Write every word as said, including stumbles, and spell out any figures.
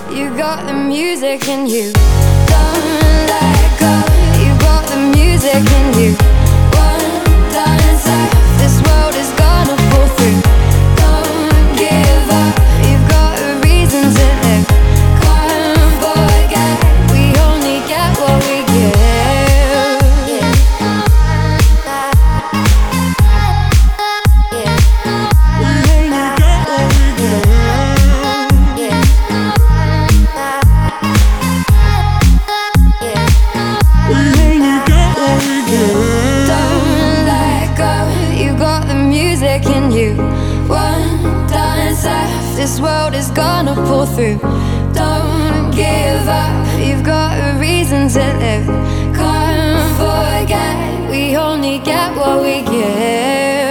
You got the music in you. Don't let go. You got the music in you. One dance left. This world is gonna fall through. Don't give up. You've got a reason to live. Can't forget. We only get what we give. In you, one dance left. This world is gonna pull through. Don't give up. You've got a reason to live. Can't forget. We only get what we give.